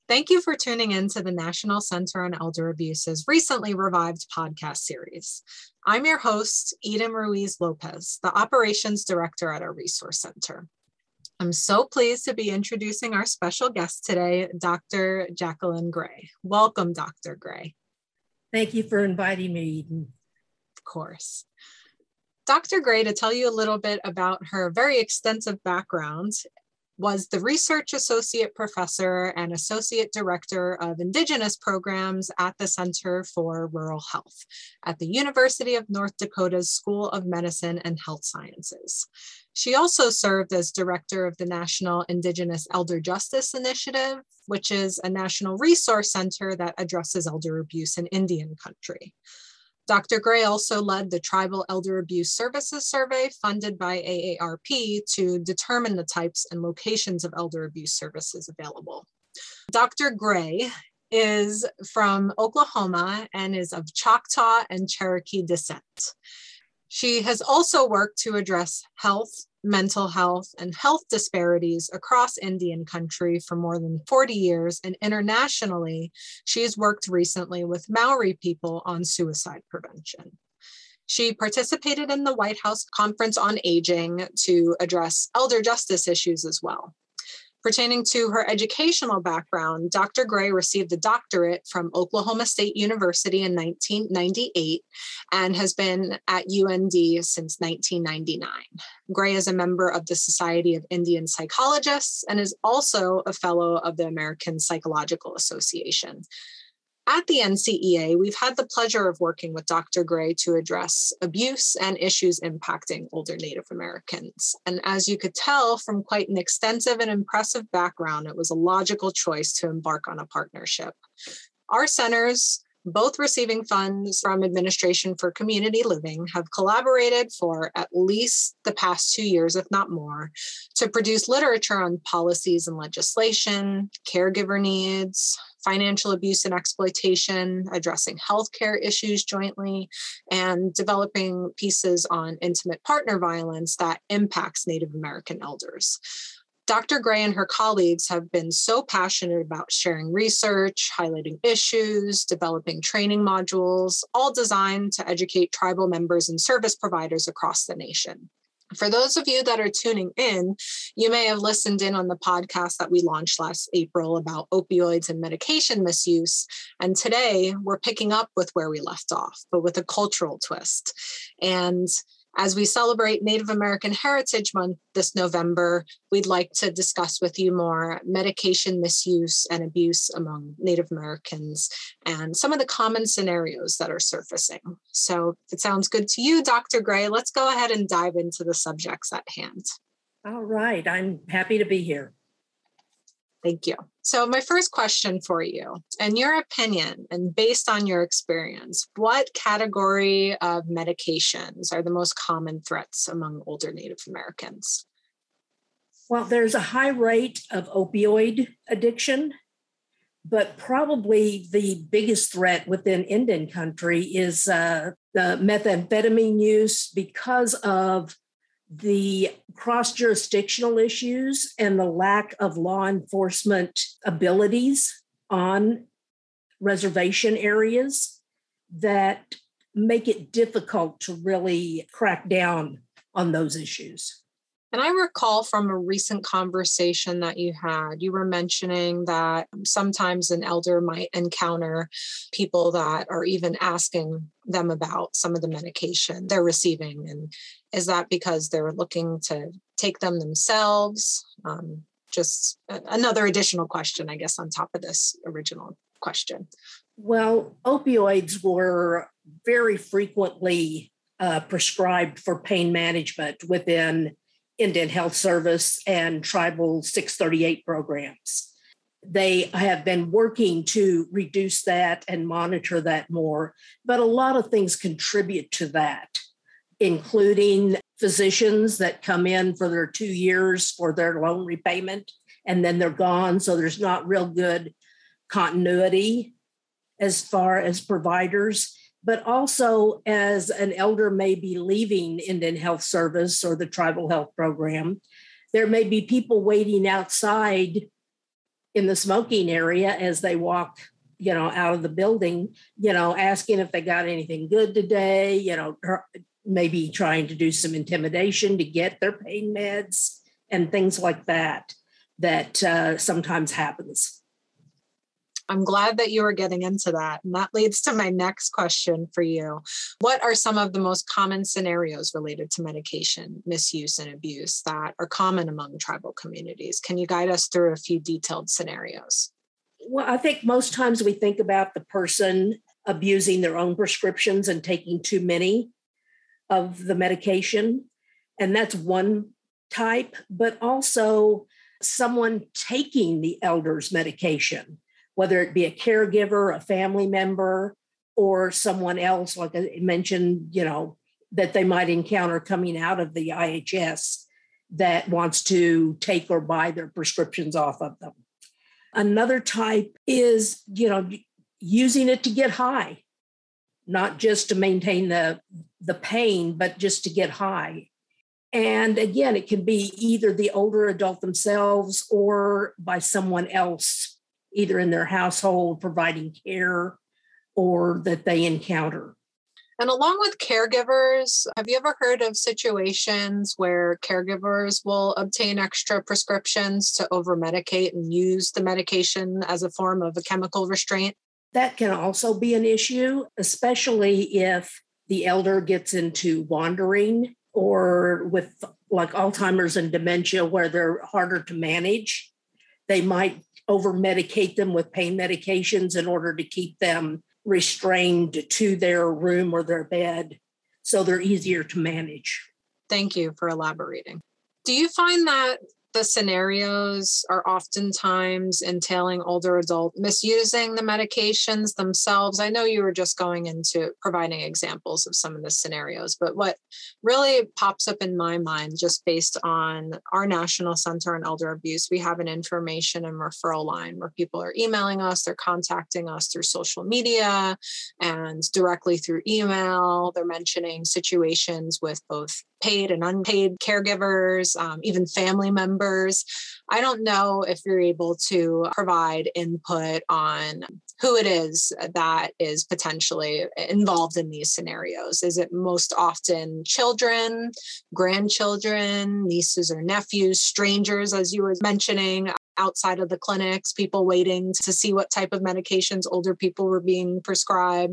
Thank you for tuning in to the National Center on Elder Abuse's recently revived podcast series. I'm your host, Eden Ruiz Lopez, the Operations Director at our Resource Center. I'm so pleased to be introducing our special guest today, Dr. Jacqueline Gray. Welcome, Dr. Gray. Thank you for inviting me, Eden. Of course. Dr. Gray, to tell you a little bit about her very extensive background, was the Research Associate Professor and Associate Director of Indigenous Programs at the Center for Rural Health at the University of North Dakota's School of Medicine and Health Sciences. She also served as Director of the National Indigenous Elder Justice Initiative, which is a national resource center that addresses elder abuse in Indian country. Dr. Gray also led the Tribal Elder Abuse Services Survey funded by AARP to determine the types and locations of elder abuse services available. Dr. Gray is from Oklahoma and is of Choctaw and Cherokee descent. She has also worked to address health, mental health, and health disparities across Indian country for more than 40 years, and internationally, she has worked recently with Maori people on suicide prevention. She participated in the White House Conference on Aging to address elder justice issues as well. Pertaining to her educational background, Dr. Gray received a doctorate from Oklahoma State University in 1998 and has been at UND since 1999. Gray is a member of the Society of Indian Psychologists and is also a fellow of the American Psychological Association. At the NCEA, we've had the pleasure of working with Dr. Gray to address abuse and issues impacting older Native Americans. And as you could tell from quite an extensive and impressive background, it was a logical choice to embark on a partnership. Our centers, both receiving funds from Administration for Community Living, have collaborated for at least the past 2 years, if not more, to produce literature on policies and legislation, caregiver needs, financial abuse and exploitation, addressing healthcare issues jointly, and developing pieces on intimate partner violence that impacts Native American elders. Dr. Gray and her colleagues have been so passionate about sharing research, highlighting issues, developing training modules, all designed to educate tribal members and service providers across the nation. For those of you that are tuning in, you may have listened in on the podcast that we launched last April about opioids and medication misuse. And today we're picking up with where we left off, but with a cultural twist. And as we celebrate Native American Heritage Month this November, we'd like to discuss with you more medication misuse and abuse among Native Americans and some of the common scenarios that are surfacing. So if it sounds good to you, Dr. Gray, let's go ahead and dive into the subjects at hand. All right, I'm happy to be here. Thank you. So my first question for you, in your opinion, and based on your experience, what category of medications are the most common threats among older Native Americans? Well, there's a high rate of opioid addiction, but probably the biggest threat within Indian country is the methamphetamine use because of the cross-jurisdictional issues and the lack of law enforcement abilities on reservation areas that make it difficult to really crack down on those issues. And I recall from a recent conversation that you had, you were mentioning that sometimes an elder might encounter people that are even asking them about some of the medication they're receiving. And is that because they're looking to take them themselves? Just another additional question, I guess, on top of this original question. Well, opioids were very frequently prescribed for pain management within Indian Health Service and Tribal 638 programs. They have been working to reduce that and monitor that more, but a lot of things contribute to that, including physicians that come in for their 2 years for their loan repayment, and then they're gone. So there's not real good continuity as far as providers. But also, as an elder may be leaving Indian Health Service or the Tribal Health Program, there may be people waiting outside in the smoking area as they walk, out of the building, asking if they got anything good today, maybe trying to do some intimidation to get their pain meds and things like that sometimes happens. I'm glad that you are getting into that. And that leads to my next question for you. What are some of the most common scenarios related to medication misuse and abuse that are common among tribal communities? Can you guide us through a few detailed scenarios? Well, I think most times we think about the person abusing their own prescriptions and taking too many of the medication. And that's one type, but also someone taking the elder's medication, whether it be a caregiver, a family member, or someone else, like I mentioned, that they might encounter coming out of the IHS that wants to take or buy their prescriptions off of them. Another type is, using it to get high, not just to maintain the pain, but just to get high. And again, it can be either the older adult themselves or by someone else, either in their household providing care or that they encounter. And along with caregivers, have you ever heard of situations where caregivers will obtain extra prescriptions to over-medicate and use the medication as a form of a chemical restraint? That can also be an issue, especially if the elder gets into wandering or with like Alzheimer's and dementia where they're harder to manage. They might over-medicate them with pain medications in order to keep them restrained to their room or their bed, so they're easier to manage. Thank you for elaborating. Do you find that the scenarios are oftentimes entailing older adult misusing the medications themselves? I know you were just going into providing examples of some of the scenarios, but what really pops up in my mind, just based on our National Center on Elder Abuse, we have an information and referral line where people are emailing us, they're contacting us through social media and directly through email. They're mentioning situations with both paid and unpaid caregivers, even family members. I don't know if you're able to provide input on who it is that is potentially involved in these scenarios. Is it most often children, grandchildren, nieces or nephews, strangers, as you were mentioning, outside of the clinics, people waiting to see what type of medications older people were being prescribed?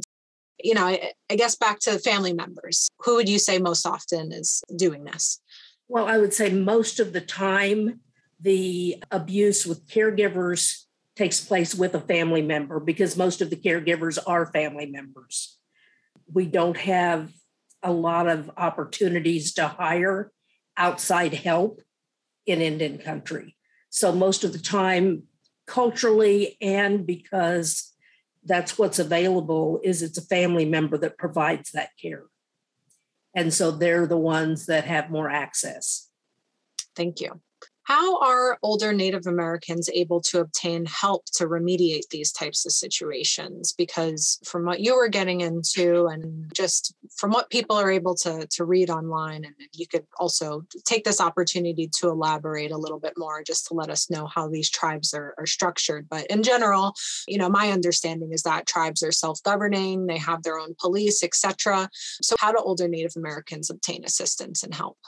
I guess back to family members. Who would you say most often is doing this? Well, I would say most of the time, the abuse with caregivers takes place with a family member because most of the caregivers are family members. We don't have a lot of opportunities to hire outside help in Indian country. So most of the time, culturally and because that's what's available, is it's a family member that provides that care. And so they're the ones that have more access. Thank you. How are older Native Americans able to obtain help to remediate these types of situations? Because from what you were getting into and just from what people are able to read online, and you could also take this opportunity to elaborate a little bit more just to let us know how these tribes are structured. But in general, my understanding is that tribes are self-governing, they have their own police, etc. So how do older Native Americans obtain assistance and help?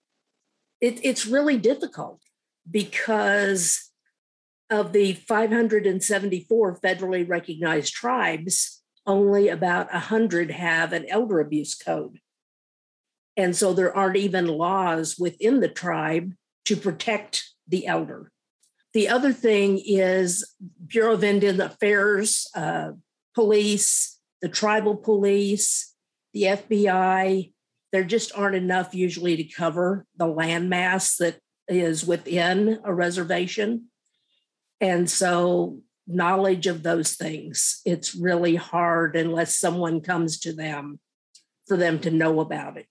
It's really difficult because of the 574 federally recognized tribes, only about 100 have an elder abuse code. And so there aren't even laws within the tribe to protect the elder. The other thing is Bureau of Indian Affairs, police, the tribal police, the FBI. There just aren't enough usually to cover the landmass that is within a reservation. And so knowledge of those things, it's really hard unless someone comes to them for them to know about it.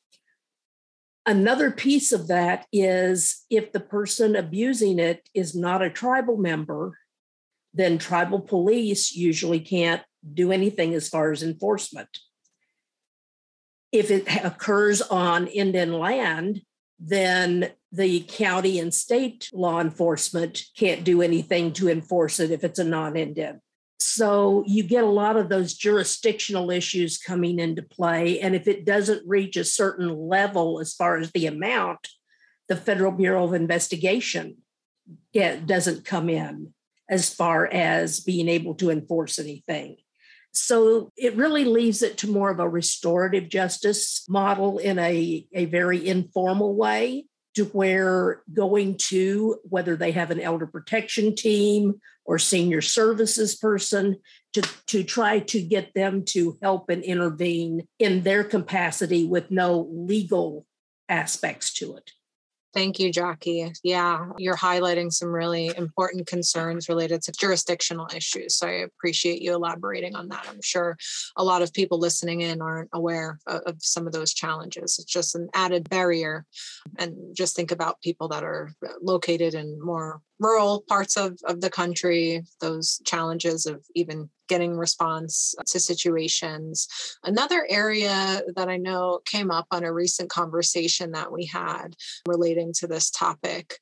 Another piece of that is if the person abusing it is not a tribal member, then tribal police usually can't do anything as far as enforcement. If it occurs on Indian land, then the county and state law enforcement can't do anything to enforce it if it's a non-indent. So you get a lot of those jurisdictional issues coming into play. And if it doesn't reach a certain level as far as the amount, the Federal Bureau of Investigation doesn't come in as far as being able to enforce anything. So it really leaves it to more of a restorative justice model in a very informal way, to where going to, whether they have an elder protection team or senior services person, to try to get them to help and intervene in their capacity with no legal aspects to it. Thank you, Jackie. Yeah, you're highlighting some really important concerns related to jurisdictional issues. So I appreciate you elaborating on that. I'm sure a lot of people listening in aren't aware of some of those challenges. It's just an added barrier. And just think about people that are located in more rural parts of the country, those challenges of even getting response to situations. Another area that I know came up on a recent conversation that we had relating to this topic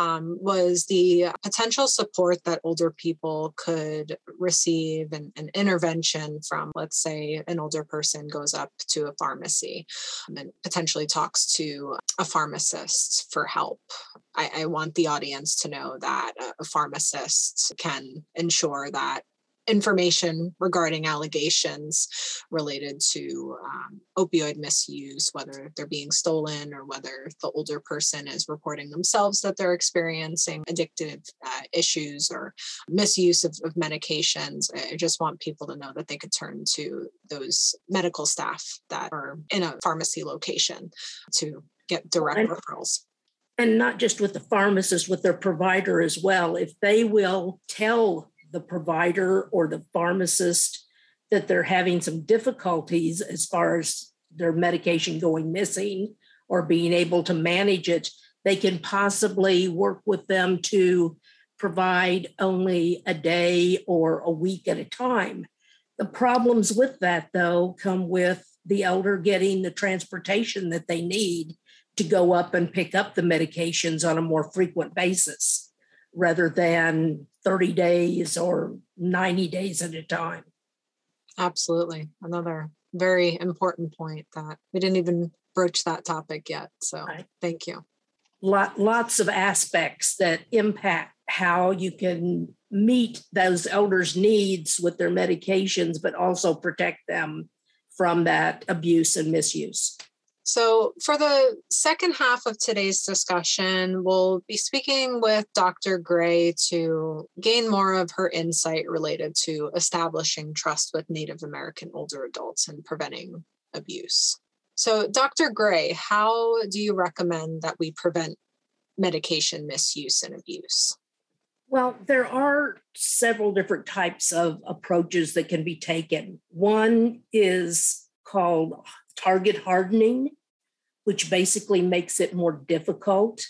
was the potential support that older people could receive and intervention from, let's say, an older person goes up to a pharmacy and potentially talks to a pharmacist for help. I want the audience to know that a pharmacist can ensure that information regarding allegations related to opioid misuse, whether they're being stolen or whether the older person is reporting themselves that they're experiencing addictive issues or misuse of medications. I just want people to know that they could turn to those medical staff that are in a pharmacy location to get direct referrals. And not just with the pharmacist, with their provider as well. If they will tell the provider or the pharmacist that they're having some difficulties as far as their medication going missing or being able to manage it, they can possibly work with them to provide only a day or a week at a time. The problems with that, though, come with the elder getting the transportation that they need to go up and pick up the medications on a more frequent basis, rather than 30 days or 90 days at a time. Absolutely. Another very important point that we didn't even broach that topic yet. So Thank you. Lots of aspects that impact how you can meet those elders' needs with their medications, but also protect them from that abuse and misuse. So for the second half of today's discussion, we'll be speaking with Dr. Gray to gain more of her insight related to establishing trust with Native American older adults and preventing abuse. So Dr. Gray, how do you recommend that we prevent medication misuse and abuse? Well, there are several different types of approaches that can be taken. One is called target hardening, which basically makes it more difficult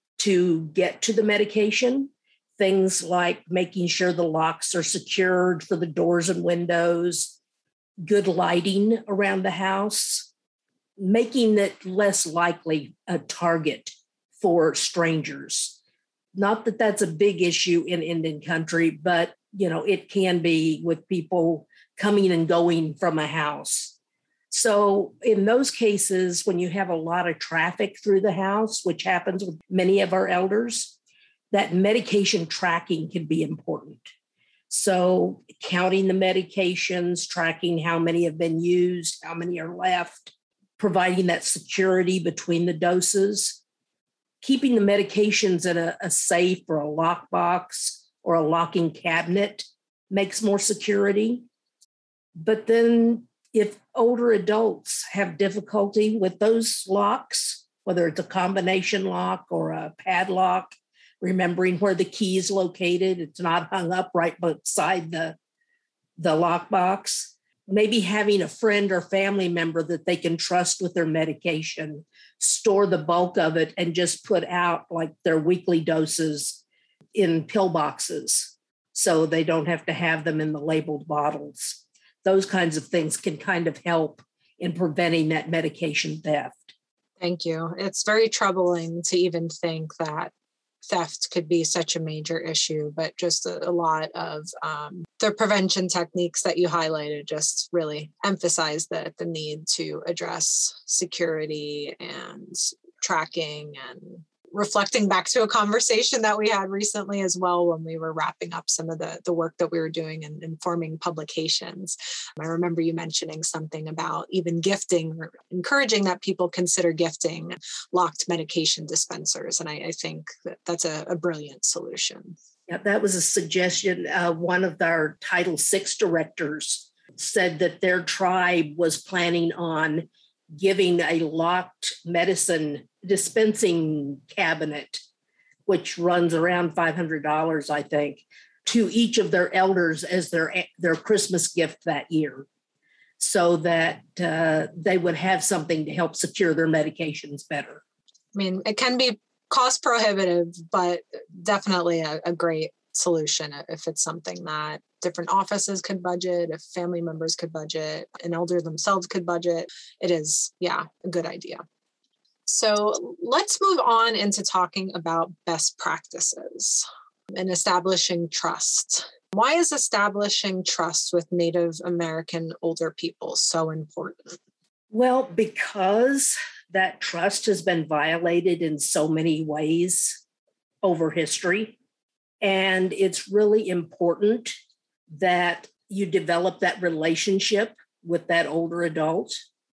to get to the medication. Things like making sure the locks are secured for the doors and windows, good lighting around the house, making it less likely a target for strangers. Not that that's a big issue in Indian country, but it can be with people coming and going from a house. So in those cases, when you have a lot of traffic through the house, which happens with many of our elders, that medication tracking can be important. So counting the medications, tracking how many have been used, how many are left, providing that security between the doses, keeping the medications in a safe or a lockbox or a locking cabinet makes more security. But then if older adults have difficulty with those locks, whether it's a combination lock or a padlock, remembering where the key is located, it's not hung up right beside the lockbox, maybe having a friend or family member that they can trust with their medication, store the bulk of it and just put out like their weekly doses in pill boxes so they don't have to have them in the labeled bottles. Those kinds of things can kind of help in preventing that medication theft. Thank you. It's very troubling to even think that theft could be such a major issue, but just a lot of the prevention techniques that you highlighted just really emphasize the need to address security and tracking, and reflecting back to a conversation that we had recently as well when we were wrapping up some of the work that we were doing and informing publications. I remember you mentioning something about even gifting or encouraging that people consider gifting locked medication dispensers. And I think that's a brilliant solution. Yeah, that was a suggestion. One of our Title VI directors said that their tribe was planning on giving a locked medicine dispensing cabinet, which runs around $500, I think, to each of their elders as their Christmas gift that year, so that they would have something to help secure their medications better. I mean, it can be cost prohibitive, but definitely a great solution if it's something that different offices could budget, if family members could budget, an elder themselves could budget. It is, a good idea. So let's move on into talking about best practices and establishing trust. Why is establishing trust with Native American older people so important? Well, because that trust has been violated in so many ways over history. And it's really important that you develop that relationship with that older adult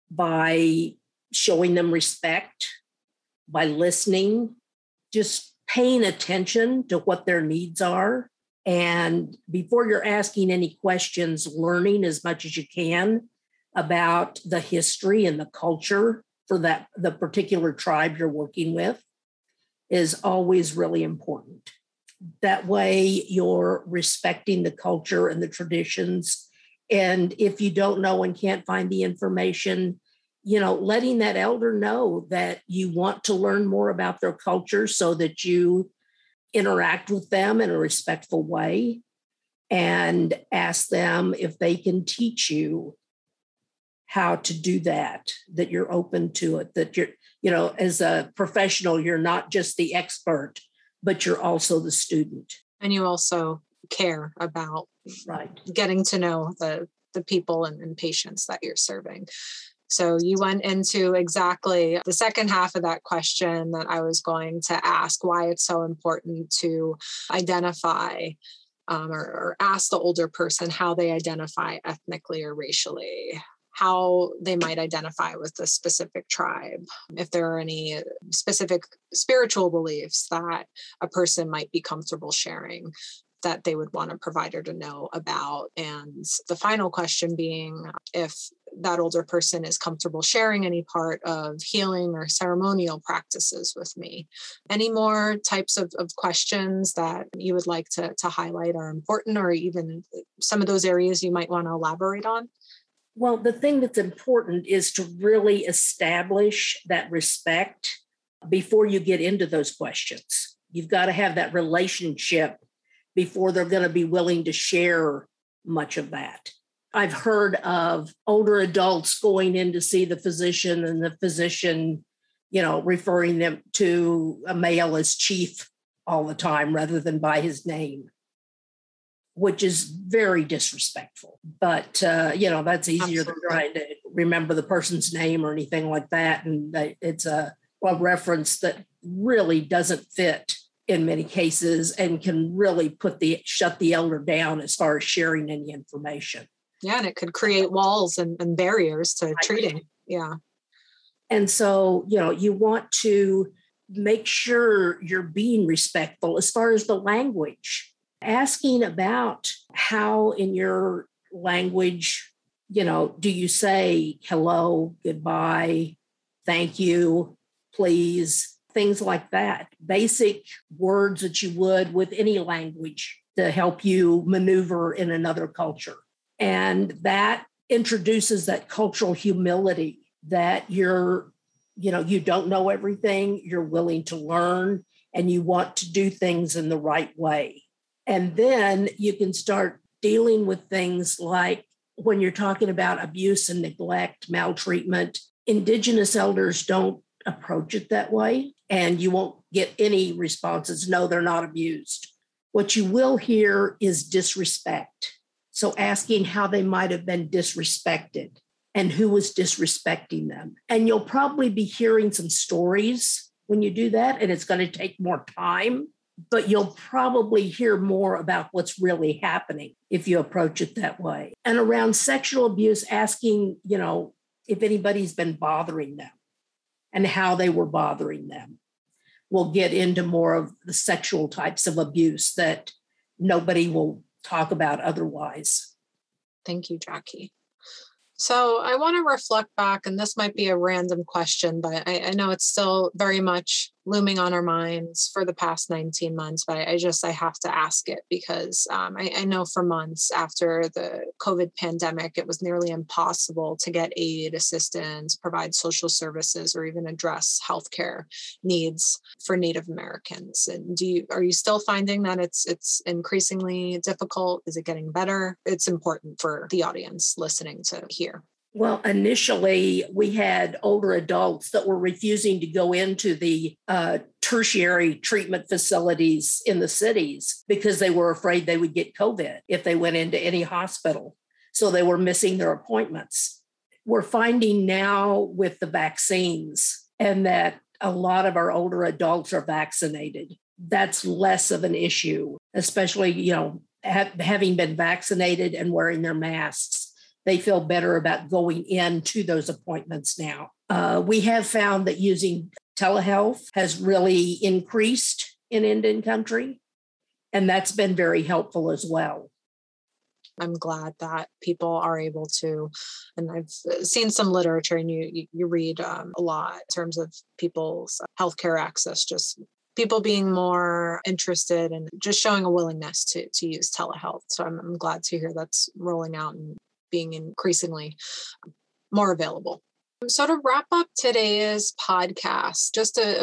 by showing them respect, by listening, just paying attention to what their needs are. And before you're asking any questions, learning as much as you can about the history and the culture for the particular tribe you're working with is always really important. That way you're respecting the culture and the traditions. And if you don't know and can't find the information, letting that elder know that you want to learn more about their culture so that you interact with them in a respectful way, and ask them if they can teach you how to do that you're open to it, that you're, as a professional, you're not just the expert, but you're also the student. And you also care about getting to know the people and patients that you're serving. So you went into exactly the second half of that question that I was going to ask, why it's so important to identify or ask the older person how they identify ethnically or racially, how they might identify with the specific tribe, if there are any specific spiritual beliefs that a person might be comfortable sharing that they would want a provider to know about. And the final question being if that older person is comfortable sharing any part of healing or ceremonial practices with me. Any more types of questions that you would like to highlight are important, or even some of those areas you might want to elaborate on? Well, the thing that's important is to really establish that respect before you get into those questions. You've got to have that relationship before they're going to be willing to share much of that. I've heard of older adults going in to see the physician, and the physician, referring them to a male as chief all the time rather than by his name, which is very disrespectful. But, that's easier than trying to remember the person's name or anything like that. And it's a reference that really doesn't fit in many cases and can really shut the elder down as far as sharing any information. Yeah, and it could create walls and barriers to treating. Yeah. And so, you want to make sure you're being respectful as far as the language. Asking about how in your language, do you say hello, goodbye, thank you, please, things like that. Basic words that you would with any language to help you maneuver in another culture. And that introduces that cultural humility that you don't know everything, you're willing to learn, and you want to do things in the right way. And then you can start dealing with things like when you're talking about abuse and neglect, maltreatment. Indigenous elders don't approach it that way, and you won't get any responses. No, they're not abused. What you will hear is disrespect. So asking how they might have been disrespected and who was disrespecting them. And you'll probably be hearing some stories when you do that, and it's going to take more time, but you'll probably hear more about what's really happening if you approach it that way. And around sexual abuse, asking, if anybody's been bothering them and how they were bothering them. We'll get into more of the sexual types of abuse that nobody will talk about otherwise. Thank you, Jackie. So I want to reflect back, and this might be a random question, but I know it's still very much looming on our minds for the past 19 months, but I have to ask it because I know for months after the COVID pandemic, it was nearly impossible to get aid, assistance, provide social services, or even address healthcare needs for Native Americans. And are you still finding that it's increasingly difficult? Is it getting better? It's important for the audience listening to hear. Well, initially, we had older adults that were refusing to go into the tertiary treatment facilities in the cities because they were afraid they would get COVID if they went into any hospital. So they were missing their appointments. We're finding now with the vaccines and that a lot of our older adults are vaccinated. That's less of an issue, especially, having been vaccinated and wearing their masks. They feel better about going into those appointments now. We have found that using telehealth has really increased in Indian country, and that's been very helpful as well. I'm glad that people are able to, and I've seen some literature, and you read a lot in terms of people's healthcare access, just people being more interested and just showing a willingness to use telehealth. So I'm glad to hear that's rolling out and being increasingly more available. So to wrap up today's podcast, just a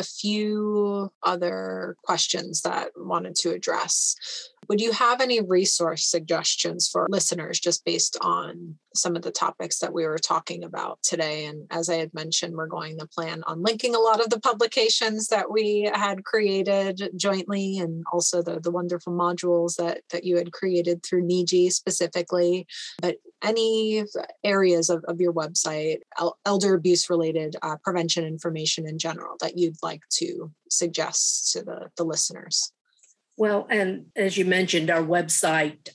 few other questions that I wanted to address. Would you have any resource suggestions for listeners just based on some of the topics that we were talking about today? And as I had mentioned, we're going to plan on linking a lot of the publications that we had created jointly, and also the wonderful modules that you had created through NEJI specifically. But any areas of your website, elder abuse related prevention information in general that you'd like to suggest to the listeners? Well, and as you mentioned, our website,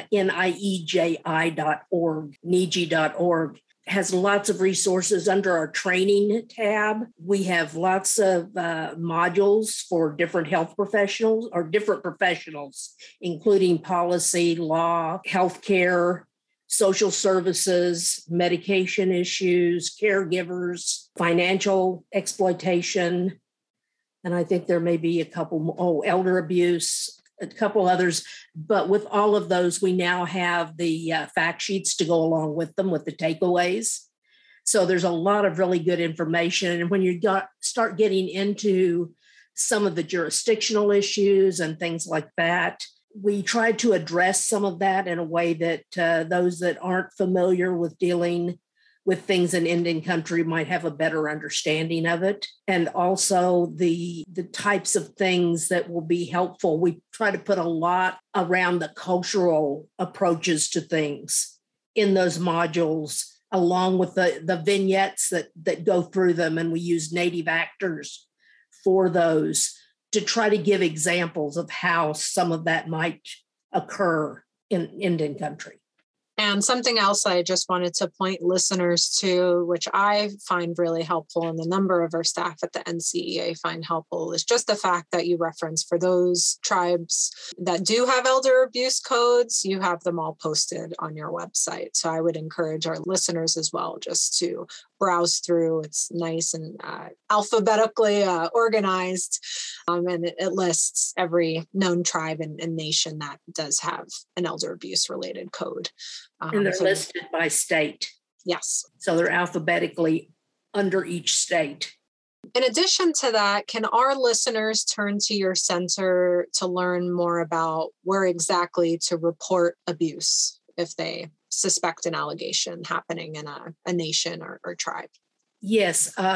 nieji.org, neji.org, has lots of resources under our training tab. We have lots of modules for different health professionals or different professionals, including policy, law, healthcare, social services, medication issues, caregivers, financial exploitation. And I think there may be a couple more, elder abuse, a couple others. But with all of those, we now have the fact sheets to go along with them with the takeaways. So there's a lot of really good information. And when you start getting into some of the jurisdictional issues and things like that, we try to address some of that in a way that those that aren't familiar with dealing with things in Indian country might have a better understanding of it. And also the types of things that will be helpful. We try to put a lot around the cultural approaches to things in those modules, along with the vignettes that go through them. And we use native actors for those to try to give examples of how some of that might occur in Indian country. And something else I just wanted to point listeners to, which I find really helpful, and the number of our staff at the NCEA find helpful, is just the fact that you reference for those tribes that do have elder abuse codes, you have them all posted on your website. So I would encourage our listeners as well just to browse through. It's nice and alphabetically organized, and it lists every known tribe and nation that does have an elder abuse related code. And they're listed by state. Yes. So they're alphabetically under each state. In addition to that, can our listeners turn to your center to learn more about where exactly to report abuse if they suspect an allegation happening in a nation or tribe? Yes.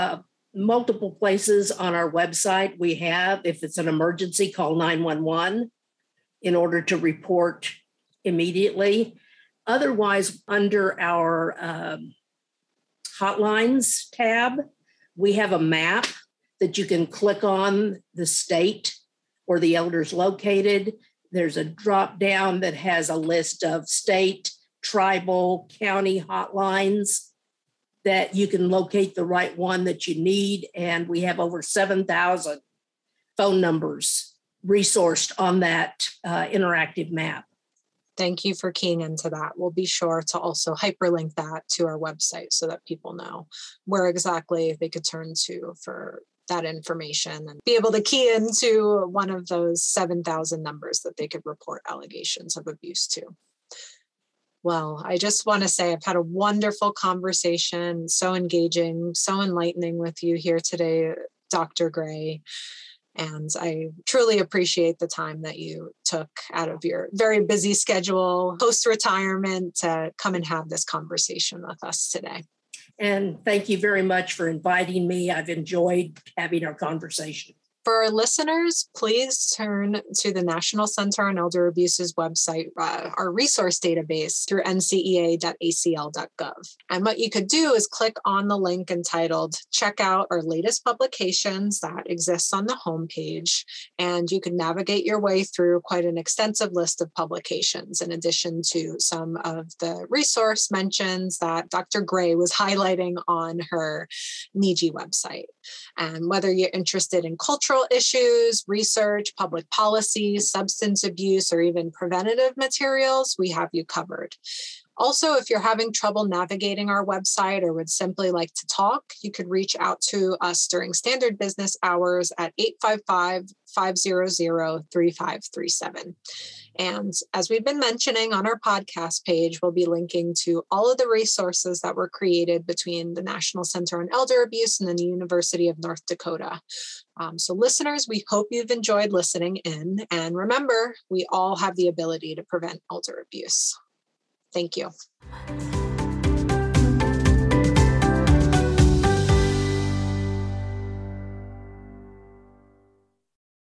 multiple places on our website. We have, if it's an emergency, call 911 in order to report immediately. Otherwise, under our hotlines tab, we have a map that you can click on the state where the elder's located. There's a drop down that has a list of state, tribal, county hotlines that you can locate the right one that you need. And we have over 7,000 phone numbers resourced on that interactive map. Thank you for keying into that. We'll be sure to also hyperlink that to our website so that people know where exactly they could turn to for that information and be able to key into one of those 7,000 numbers that they could report allegations of abuse to. Well, I just want to say I've had a wonderful conversation, so engaging, so enlightening with you here today, Dr. Gray. And I truly appreciate the time that you took out of your very busy schedule post-retirement to come and have this conversation with us today. And thank you very much for inviting me. I've enjoyed having our conversation. For our listeners, please turn to the National Center on Elder Abuse's website, our resource database through ncea.acl.gov. And what you could do is click on the link entitled Check Out Our Latest Publications that exists on the homepage. And you can navigate your way through quite an extensive list of publications, in addition to some of the resource mentions that Dr. Gray was highlighting on her NEJI website. And whether you're interested in cultural issues, research, public policy, substance abuse, or even preventative materials, we have you covered. Also, if you're having trouble navigating our website or would simply like to talk, you could reach out to us during standard business hours at 855-500-3537. And as we've been mentioning on our podcast page, we'll be linking to all of the resources that were created between the National Center on Elder Abuse and the University of North Dakota. So listeners, we hope you've enjoyed listening in. And remember, we all have the ability to prevent elder abuse. Thank you.